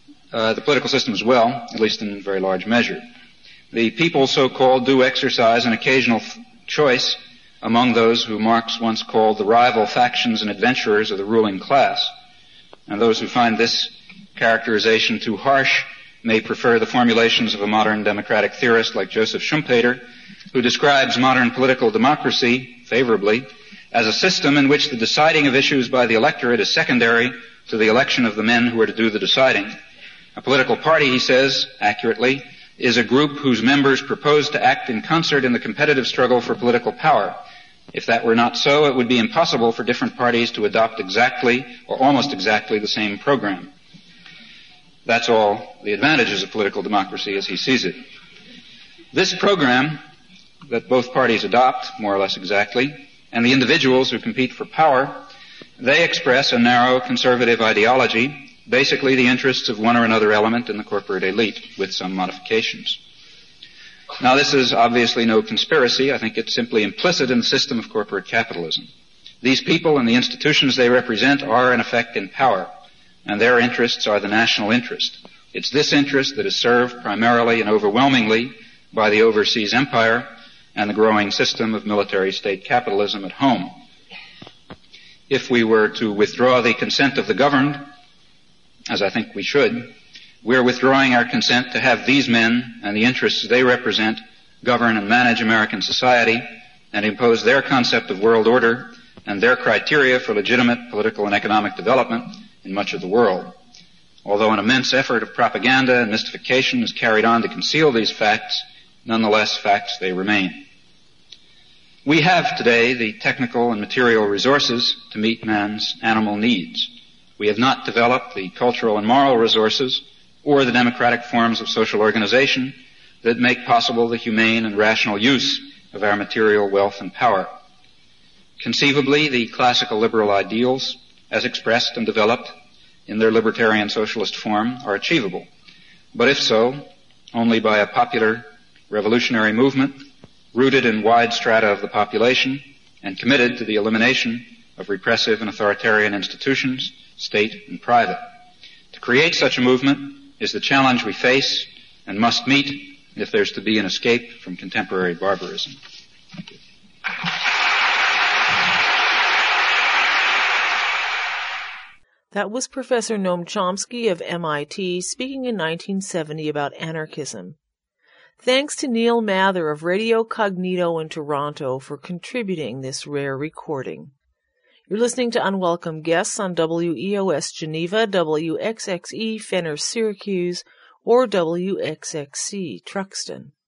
at least in very large measure. The people, so-called, do exercise an occasional choice among those who Marx once called the rival factions and adventurers of the ruling class. And those who find this characterization too harsh may prefer the formulations of a modern democratic theorist like Joseph Schumpeter, who describes modern political democracy, favorably, as a system in which the deciding of issues by the electorate is secondary to the election of the men who are to do the deciding. A political party, he says, accurately, is a group whose members propose to act in concert in the competitive struggle for political power. If that were not so, it would be impossible for different parties to adopt exactly or almost exactly the same program. That's all the advantages of political democracy as he sees it. This program that both parties adopt, more or less exactly, and the individuals who compete for power, they express a narrow conservative ideology, basically the interests of one or another element in the corporate elite, with some modifications. Now, this is obviously no conspiracy. I think it's simply implicit in the system of corporate capitalism. These people and the institutions they represent are, in effect, in power, and their interests are the national interest. It's this interest that is served primarily and overwhelmingly by the overseas empire and the growing system of military state capitalism at home. If we were to withdraw the consent of the governed, as I think we should, we're withdrawing our consent to have these men and the interests they represent govern and manage American society and impose their concept of world order and their criteria for legitimate political and economic development in much of the world. Although an immense effort of propaganda and mystification is carried on to conceal these facts, nonetheless facts they remain. We have today the technical and material resources to meet man's animal needs. We have not developed the cultural and moral resources or the democratic forms of social organization that make possible the humane and rational use of our material wealth and power. Conceivably, the classical liberal ideals, as expressed and developed in their libertarian socialist form, are achievable. But if so, only by a popular revolutionary movement rooted in wide strata of the population and committed to the elimination of repressive and authoritarian institutions, state and private. To create such a movement is the challenge we face and must meet if there's to be an escape from contemporary barbarism. Thank you. That was Professor Noam Chomsky of MIT speaking in 1970 about anarchism. Thanks to Neil Mather of Radio Cognito in Toronto for contributing this rare recording. You're listening to Unwelcome Guests on WEOS Geneva, WXXE Fenner Syracuse, or WXXC Truxton.